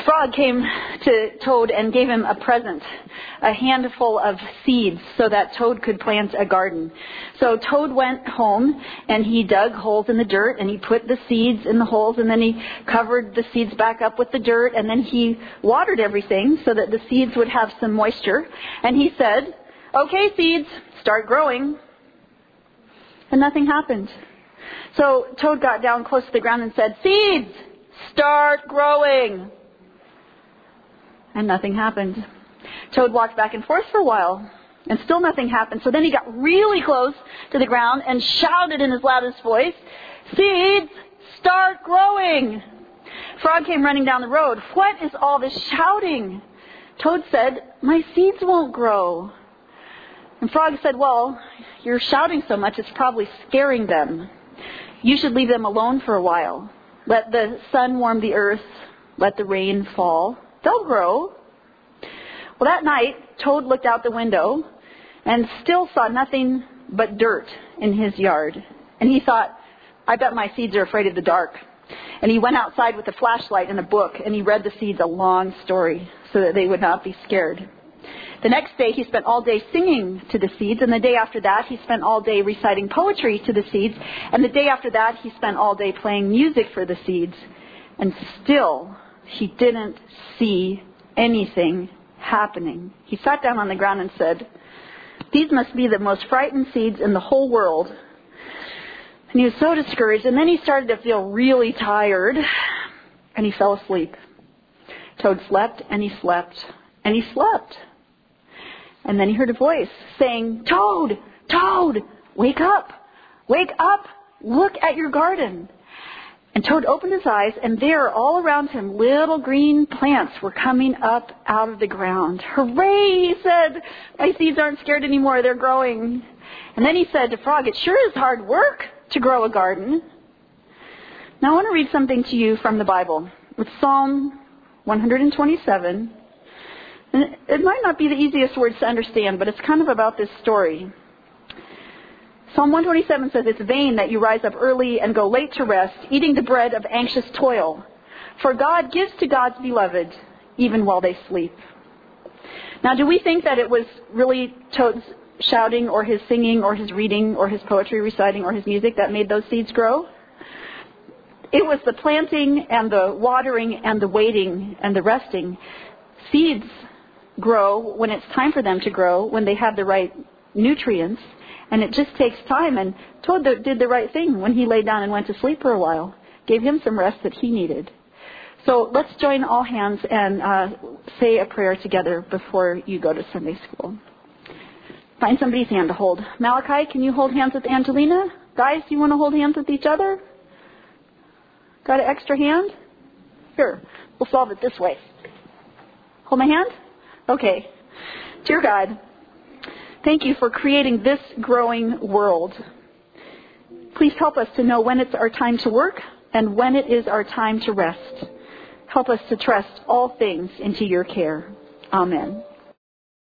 Frog came to Toad and gave him a present, a handful of seeds so that Toad could plant a garden. So Toad went home and he dug holes in the dirt and he put the seeds in the holes and then he covered the seeds back up with the dirt and then he watered everything so that the seeds would have some moisture. And he said, "Okay, seeds, start growing." And nothing happened. So Toad got down close to the ground and said, "Seeds, start growing." And nothing happened. Toad walked back and forth for a while, and still nothing happened. So then he got really close to the ground and shouted in his loudest voice, "Seeds, start growing." Frog came running down the road. "What is all this shouting?" Toad said, "My seeds won't grow." And Frog said, "Well, you're shouting so much, it's probably scaring them. You should leave them alone for a while. Let the sun warm the earth. Let the rain fall. They'll grow." Well, that night, Toad looked out the window and still saw nothing but dirt in his yard. And he thought, "I bet my seeds are afraid of the dark." And he went outside with a flashlight and a book, and he read the seeds a long story so that they would not be scared. The next day, he spent all day singing to the seeds, and the day after that, he spent all day reciting poetry to the seeds, and the day after that, he spent all day playing music for the seeds. And still, he didn't see anything happening. He sat down on the ground and said, "These must be the most frightened seeds in the whole world." And he was so discouraged, and then he started to feel really tired, and he fell asleep. Toad slept, and he slept, and he slept. And then he heard a voice saying, "Toad, Toad, wake up, look at your garden." And Toad opened his eyes, and there, all around him, little green plants were coming up out of the ground. "Hooray," he said. "My seeds aren't scared anymore, they're growing." And then he said to Frog, "It sure is hard work to grow a garden." Now I want to read something to you from the Bible. It's Psalm 127. And it might not be the easiest words to understand, but it's kind of about this story. Psalm 127 says, "It's vain that you rise up early and go late to rest, eating the bread of anxious toil. For God gives to God's beloved even while they sleep." Now, do we think that it was really Toad's shouting or his singing or his reading or his poetry reciting or his music that made those seeds grow? It was the planting and the watering and the waiting and the resting. Seeds grow when it's time for them to grow, when they have the right nutrients, and it just takes time. And Toad did the right thing when he laid down and went to sleep for a while, gave him some rest that he needed. So let's join all hands and say a prayer together before you go to Sunday school. Find somebody's hand to hold. Malachi, can you hold hands with Angelina? Guys, do you want to hold hands with each other? Got an extra hand? Here, we'll solve it this way. Hold my hand? Okay. Dear God, thank you for creating this growing world. Please help us to know when it's our time to work and when it is our time to rest. Help us to trust all things into your care. Amen.